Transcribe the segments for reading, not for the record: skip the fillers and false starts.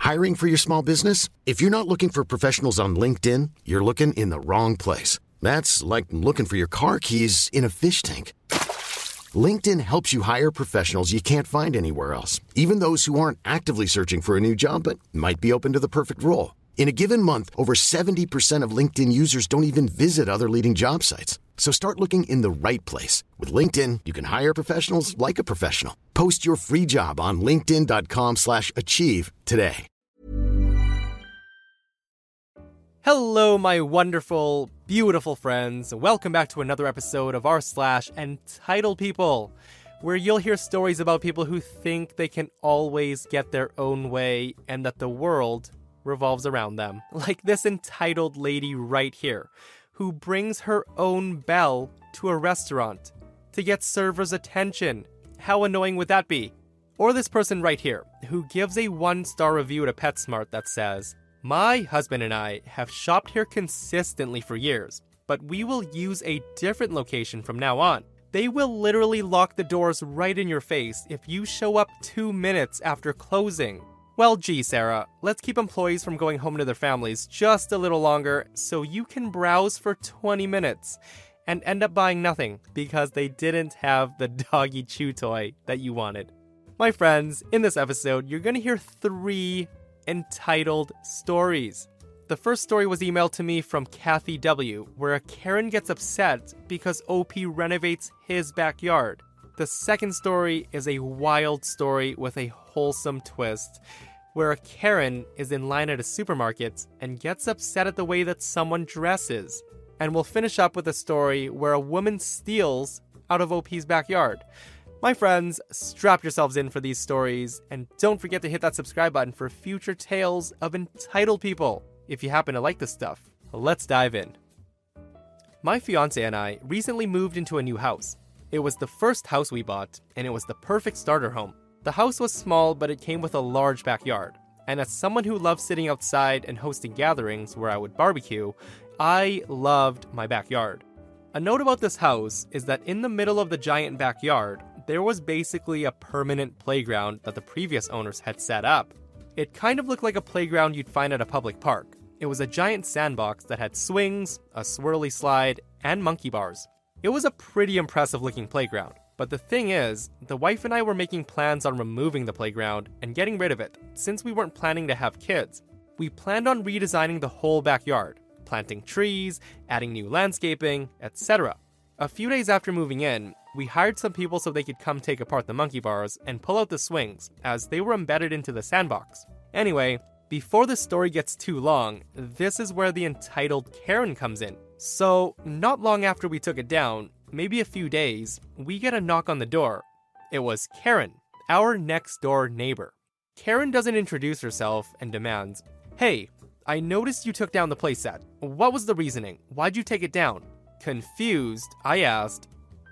Hiring for your small business? If you're not looking for professionals on LinkedIn, you're looking in the wrong place. That's like looking for your car keys in a fish tank. LinkedIn helps you hire professionals you can't find anywhere else, even those who aren't actively searching for a new job but might be open to the perfect role. In a given month, over 70% of LinkedIn users don't even visit other leading job sites. So start looking in the right place. With LinkedIn, you can hire professionals like a professional. Post your free job on linkedin.com/achieve today. Hello, my wonderful, beautiful friends. Welcome back to another episode of r/Entitled People, where you'll hear stories about people who think they can always get their own way and that the world revolves around them. Like this entitled lady right here, who brings her own bell to a restaurant to get servers' attention. How annoying would that be? Or this person right here, who gives a 1-star review to PetSmart that says, "My husband and I have shopped here consistently for years, but we will use a different location from now on. They will literally lock the doors right in your face if you show up 2 minutes after closing." Well, gee, Sarah, let's keep employees from going home to their families just a little longer so you can browse for 20 minutes and end up buying nothing because they didn't have the doggy chew toy that you wanted. My friends, in this episode, you're going to hear 3 entitled stories. The first story was emailed to me from Kathy W., where a Karen gets upset because OP renovates his backyard. The second story is a wild story with a wholesome twist, where a Karen is in line at a supermarket and gets upset at the way that someone dresses. And we'll finish up with a story where a woman steals out of OP's backyard. My friends, strap yourselves in for these stories, and don't forget to hit that subscribe button for future tales of entitled people, if you happen to like this stuff. Let's dive in. My fiance and I recently moved into a new house. It was the first house we bought, and it was the perfect starter home. The house was small, but it came with a large backyard. And as someone who loves sitting outside and hosting gatherings where I would barbecue, I loved my backyard. A note about this house is that in the middle of the giant backyard, there was basically a permanent playground that the previous owners had set up. It kind of looked like a playground you'd find at a public park. It was a giant sandbox that had swings, a swirly slide, and monkey bars. It was a pretty impressive looking playground. But the thing is, the wife and I were making plans on removing the playground and getting rid of it, since we weren't planning to have kids. We planned on redesigning the whole backyard, planting trees, adding new landscaping, etc. A few days after moving in, we hired some people so they could come take apart the monkey bars and pull out the swings, as they were embedded into the sandbox. Anyway, before the story gets too long, this is where the entitled Karen comes in. So, not long after we took it down, maybe a few days, we get a knock on the door. It was Karen, our next door neighbor. Karen doesn't introduce herself and demands, "Hey, I noticed you took down the playset. What was the reasoning? Why'd you take it down?" Confused, I asked,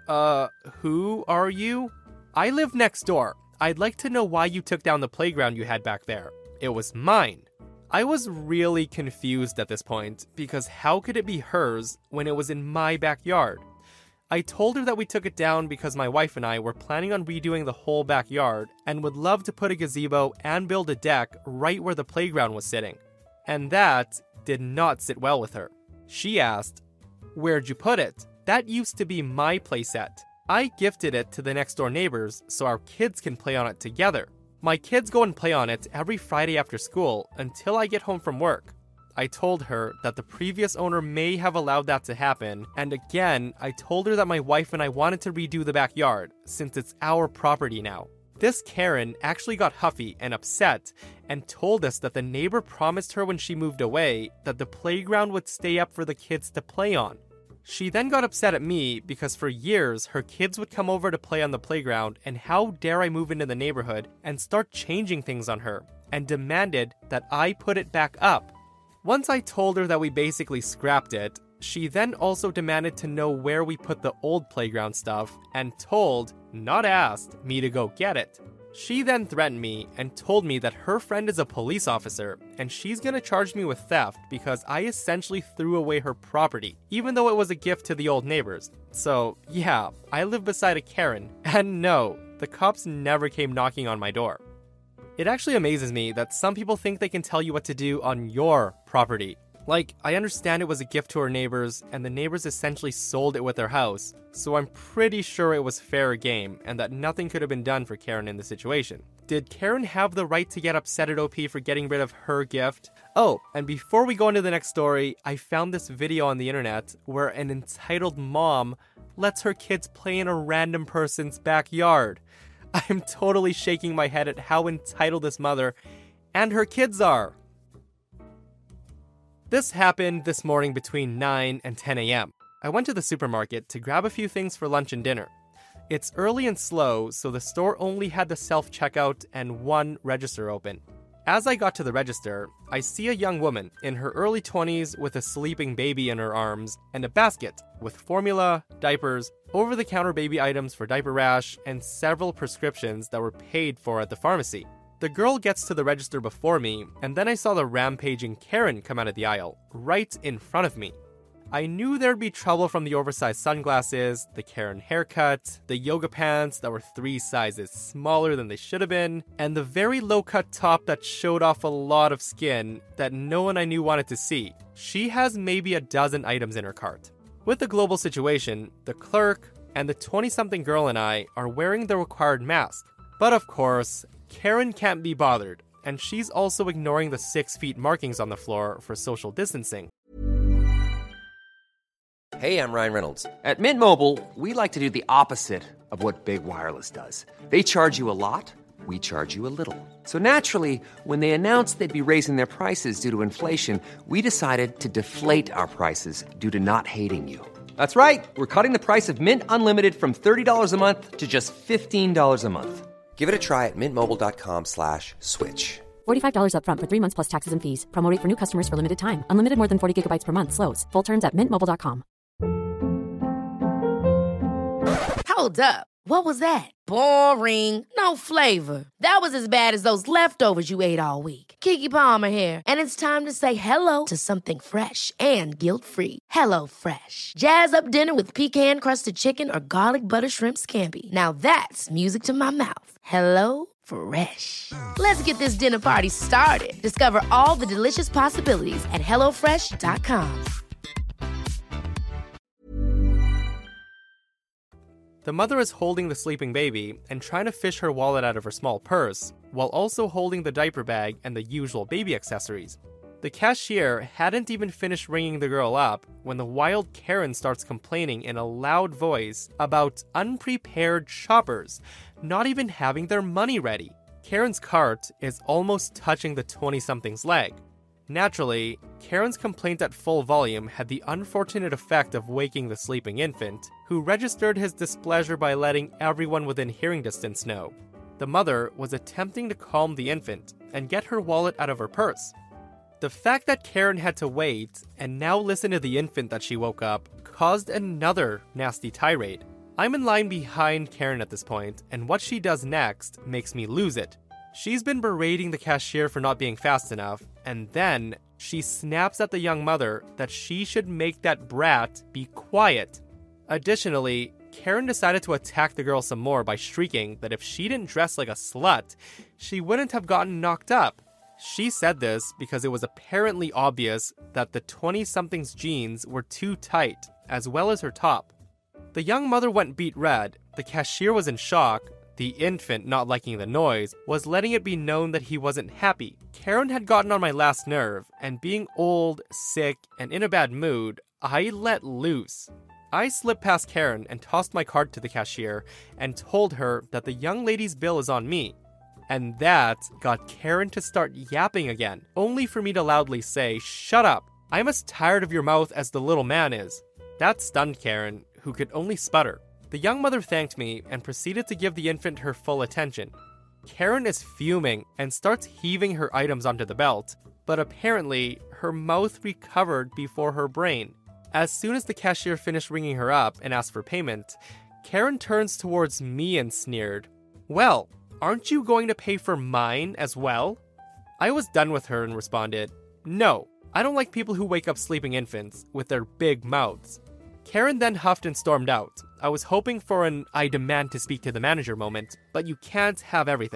who are you? "I live next door. I'd like to know why you took down the playground you had back there. It was mine." I was really confused at this point, because how could it be hers when it was in my backyard? I told her that we took it down because my wife and I were planning on redoing the whole backyard and would love to put a gazebo and build a deck right where the playground was sitting. And that did not sit well with her. She asked, "Where'd you put it? That used to be my playset. I gifted it to the next door neighbors so our kids can play on it together. My kids go and play on it every Friday after school until I get home from work." I told her that the previous owner may have allowed that to happen, and again, I told her that my wife and I wanted to redo the backyard, since it's our property now. This Karen actually got huffy and upset, and told us that the neighbor promised her when she moved away that the playground would stay up for the kids to play on. She then got upset at me because for years her kids would come over to play on the playground, and how dare I move into the neighborhood and start changing things on her, and demanded that I put it back up. Once I told her that we basically scrapped it, she then also demanded to know where we put the old playground stuff and told, not asked, me to go get it. She then threatened me and told me that her friend is a police officer and she's gonna charge me with theft because I essentially threw away her property, even though it was a gift to the old neighbors. So yeah, I live beside a Karen, and no, the cops never came knocking on my door. It actually amazes me that some people think they can tell you what to do on your property. Like, I understand it was a gift to her neighbors, and the neighbors essentially sold it with their house, so I'm pretty sure it was fair game, and that nothing could have been done for Karen in the situation. Did Karen have the right to get upset at OP for getting rid of her gift? Oh, and before we go into the next story, I found this video on the internet where an entitled mom lets her kids play in a random person's backyard. I am totally shaking my head at how entitled this mother and her kids are. This happened this morning between 9 and 10 a.m. I went to the supermarket to grab a few things for lunch and dinner. It's early and slow, so the store only had the self-checkout and one register open. As I got to the register, I see a young woman in her early 20s with a sleeping baby in her arms and a basket with formula, diapers, over-the-counter baby items for diaper rash, and several prescriptions that were paid for at the pharmacy. The girl gets to the register before me, and then I saw the rampaging Karen come out of the aisle, right in front of me. I knew there'd be trouble from the oversized sunglasses, the Karen haircut, the yoga pants that were 3 sizes smaller than they should have been, and the very low-cut top that showed off a lot of skin that no one I knew wanted to see. She has maybe a dozen items in her cart. With the global situation, the clerk and the 20-something girl and I are wearing the required mask. But of course, Karen can't be bothered, and she's also ignoring the 6 feet markings on the floor for social distancing. Hey, I'm Ryan Reynolds. At Mint Mobile, we like to do the opposite of what Big Wireless does. They charge you a lot, we charge you a little. So naturally, when they announced they'd be raising their prices due to inflation, we decided to deflate our prices due to not hating you. That's right. We're cutting the price of Mint Unlimited from $30 a month to just $15 a month. Give it a try at mintmobile.com/switch. $45 up front for 3 months plus taxes and fees. Promo rate for new customers for limited time. Unlimited more than 40 gigabytes per month. Slows full terms at mintmobile.com. Hold up. What was that? Boring. No flavor. That was as bad as those leftovers you ate all week. Keke Palmer here, and it's time to say hello to something fresh and guilt-free. Hello Fresh. Jazz up dinner with pecan-crusted chicken or garlic butter shrimp scampi. Now that's music to my mouth. Hello Fresh. Let's get this dinner party started. Discover all the delicious possibilities at hellofresh.com. The mother is holding the sleeping baby and trying to fish her wallet out of her small purse, while also holding the diaper bag and the usual baby accessories. The cashier hadn't even finished ringing the girl up when the wild Karen starts complaining in a loud voice about unprepared shoppers not even having their money ready. Karen's cart is almost touching the 20-something's leg. Naturally, Karen's complaint at full volume had the unfortunate effect of waking the sleeping infant, who registered his displeasure by letting everyone within hearing distance know. The mother was attempting to calm the infant and get her wallet out of her purse. The fact that Karen had to wait and now listen to the infant that she woke up caused another nasty tirade. I'm in line behind Karen at this point, and what she does next makes me lose it. She's been berating the cashier for not being fast enough, and then she snaps at the young mother that she should make that brat be quiet. Additionally, Karen decided to attack the girl some more by shrieking that if she didn't dress like a slut, she wouldn't have gotten knocked up. She said this because it was apparently obvious that the 20-something's jeans were too tight, as well as her top. The young mother went beet red, the cashier was in shock, the infant, not liking the noise, was letting it be known that he wasn't happy. Karen had gotten on my last nerve, and being old, sick, and in a bad mood, I let loose. I slipped past Karen and tossed my card to the cashier and told her that the young lady's bill is on me. And that got Karen to start yapping again, only for me to loudly say, "Shut up, I'm as tired of your mouth as the little man is." That stunned Karen, who could only sputter. The young mother thanked me and proceeded to give the infant her full attention. Karen is fuming and starts heaving her items onto the belt, but apparently her mouth recovered before her brain. As soon as the cashier finished ringing her up and asked for payment, Karen turns towards me and sneered, "Well, aren't you going to pay for mine as well?" I was done with her and responded, "No, I don't like people who wake up sleeping infants with their big mouths." Karen then huffed and stormed out. I was hoping for an "I demand to speak to the manager" moment, but you can't have everything.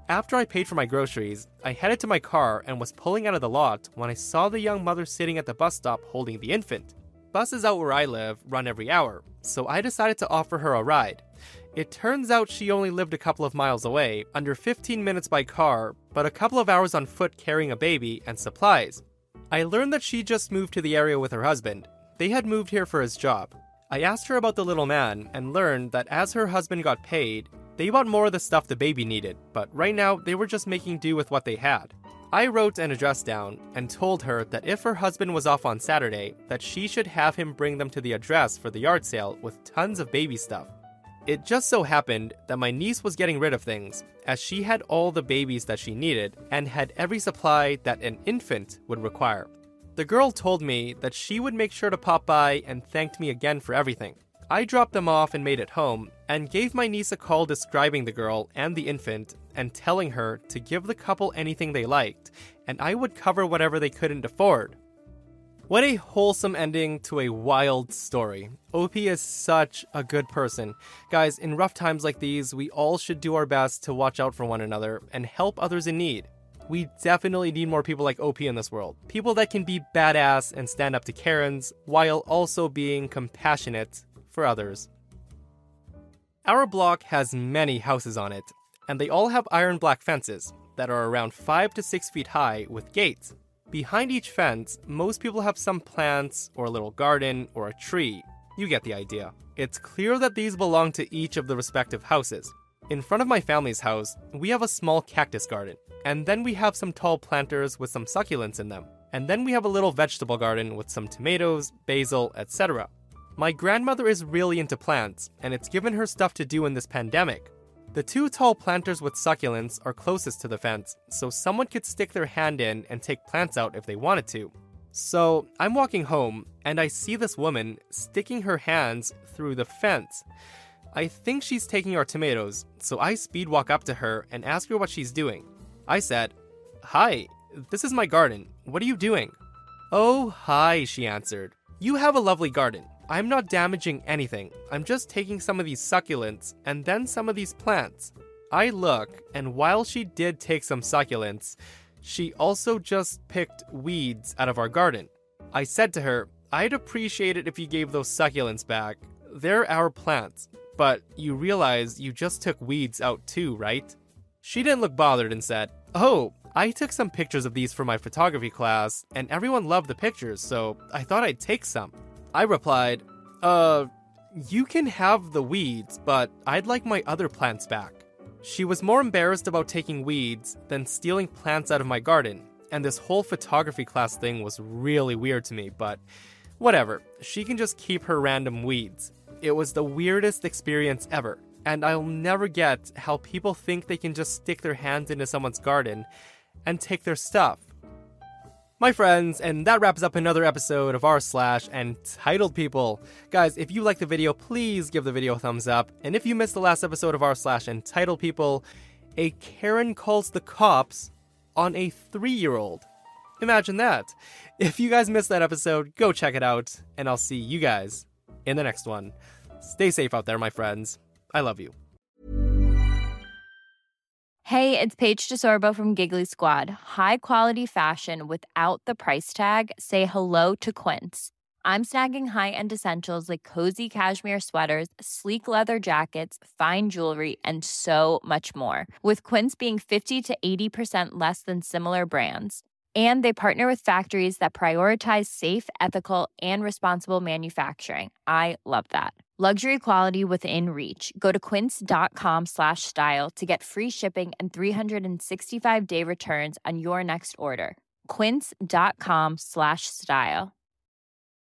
After I paid for my groceries, I headed to my car and was pulling out of the lot when I saw the young mother sitting at the bus stop holding the infant. Buses out where I live run every hour, so I decided to offer her a ride. It turns out she only lived a couple of miles away, under 15 minutes by car, but a couple of hours on foot carrying a baby and supplies. I learned that she just moved to the area with her husband. They had moved here for his job. I asked her about the little man and learned that as her husband got paid, they bought more of the stuff the baby needed, but right now they were just making do with what they had. I wrote an address down and told her that if her husband was off on Saturday, that she should have him bring them to the address for the yard sale with tons of baby stuff. It just so happened that my niece was getting rid of things, as she had all the babies that she needed and had every supply that an infant would require. The girl told me that she would make sure to pop by and thanked me again for everything. I dropped them off and made it home, and gave my niece a call describing the girl and the infant and telling her to give the couple anything they liked, and I would cover whatever they couldn't afford. What a wholesome ending to a wild story. OP is such a good person. Guys, in rough times like these, we all should do our best to watch out for one another and help others in need. We definitely need more people like OP in this world. People that can be badass and stand up to Karens, while also being compassionate for others. Our block has many houses on it, and they all have iron black fences that are around 5 to 6 feet high with gates. Behind each fence, most people have some plants or a little garden or a tree. You get the idea. It's clear that these belong to each of the respective houses. In front of my family's house, we have a small cactus garden, and then we have some tall planters with some succulents in them, and then we have a little vegetable garden with some tomatoes, basil, etc. My grandmother is really into plants, and it's given her stuff to do in this pandemic. The 2 tall planters with succulents are closest to the fence, so someone could stick their hand in and take plants out if they wanted to. So I'm walking home, and I see this woman sticking her hands through the fence. I think she's taking our tomatoes, so I speed walk up to her and ask her what she's doing. I said, "Hi, this is my garden. What are you doing?" "Oh, hi," she answered. "You have a lovely garden. I'm not damaging anything. I'm just taking some of these succulents and then some of these plants." I look, and while she did take some succulents, she also just picked weeds out of our garden. I said to her, "I'd appreciate it if you gave those succulents back. They're our plants, but you realize you just took weeds out too, right?" She didn't look bothered and said, "Oh, I took some pictures of these for my photography class, and everyone loved the pictures, so I thought I'd take some." I replied, "You can have the weeds, but I'd like my other plants back." She was more embarrassed about taking weeds than stealing plants out of my garden, and this whole photography class thing was really weird to me, but whatever, she can just keep her random weeds. It was the weirdest experience ever, and I'll never get how people think they can just stick their hands into someone's garden and take their stuff. My friends, and that wraps up another episode of r/Entitled People. Guys, if you like the video, please give the video a thumbs up. And if you missed the last episode of r/Entitled People, a Karen calls the cops on a 3-year-old. Imagine that. If you guys missed that episode, go check it out, and I'll see you guys in the next one. Stay safe out there, my friends. I love you. Hey, it's Paige DeSorbo from Giggly Squad. High quality fashion without the price tag. Say hello to Quince. I'm snagging high-end essentials like cozy cashmere sweaters, sleek leather jackets, fine jewelry, and so much more. With Quince being 50 to 80% less than similar brands. And they partner with factories that prioritize safe, ethical, and responsible manufacturing. I love that. Luxury quality within reach. Go to quince.com/style to get free shipping and 365-day returns on your next order. Quince.com/style.